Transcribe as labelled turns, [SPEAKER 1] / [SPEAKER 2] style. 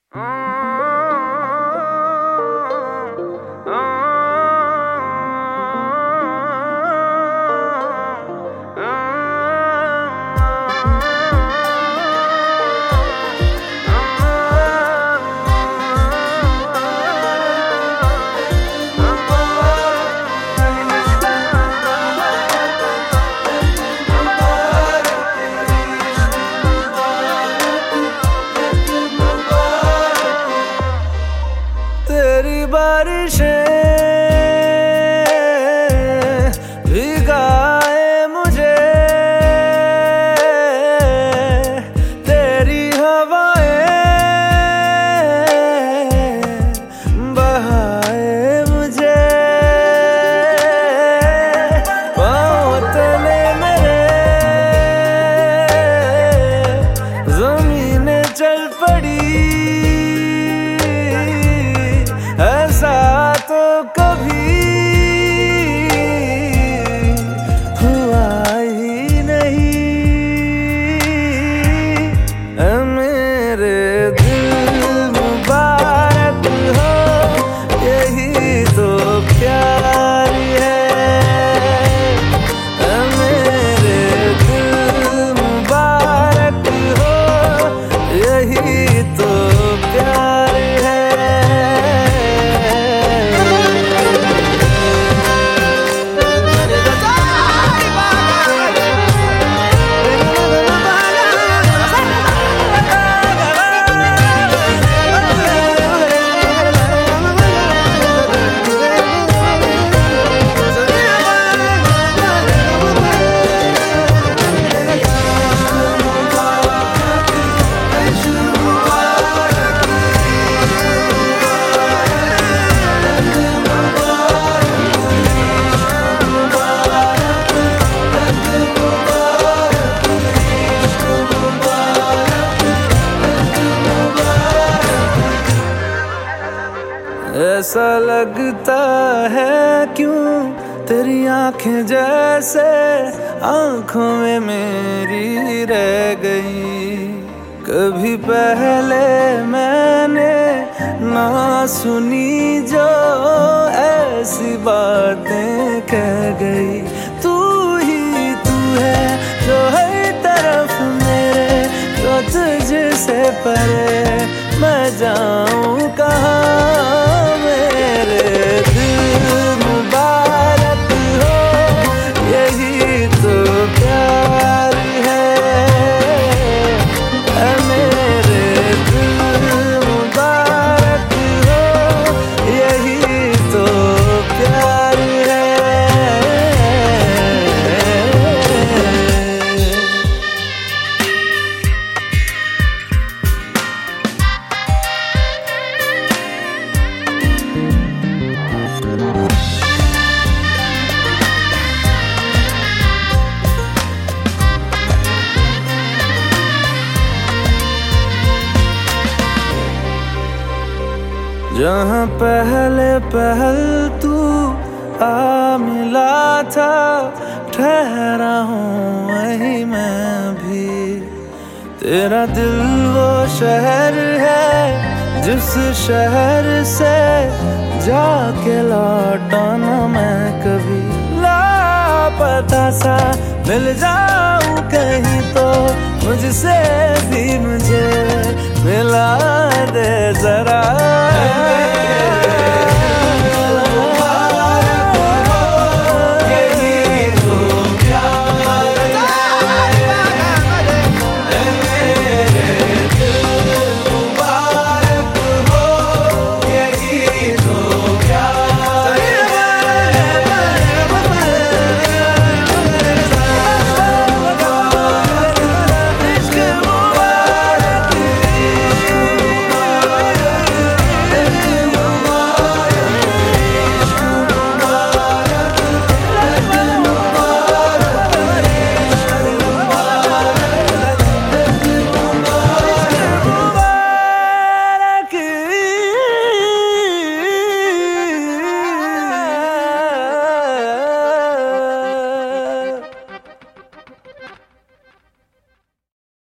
[SPEAKER 1] तेरी बारिशें भिगाए मुझे, तेरी हवाएं बहाए मुझे, पाँव तले मेरे ज़मीनें चल पड़ी। ऐसा तो कभी हुआ ही नहीं। मेरे दिल मुबारक हो, यही तो प्यार है। मेरे दिल मुबारक हो, यही तो प्यार है। ऐसा लगता है क्यों तेरी आंखें जैसे आंखों में मेरी रह गई। कभी पहले मैंने ना सुनी जो ऐसी बातें कह गई। तू ही तू है जो हर तरफ मेरे, तो तुझसे परे मैं जाऊं कहाँ। मेरे दिल मुबारक हो, यही तो प्यार है। मेरे दिल मुबारक हो, यही तो प्यार है। जहाँ पहल तू आ मिला था, ठहरा हूँ वहीं मैं भी। तेरा दिल वो शहर है जिस शहर से जाके लौटा ना मैं कभी। लापता सा मिल जाऊं कहीं तो मुझसे भी मुझे मिला दे जरा।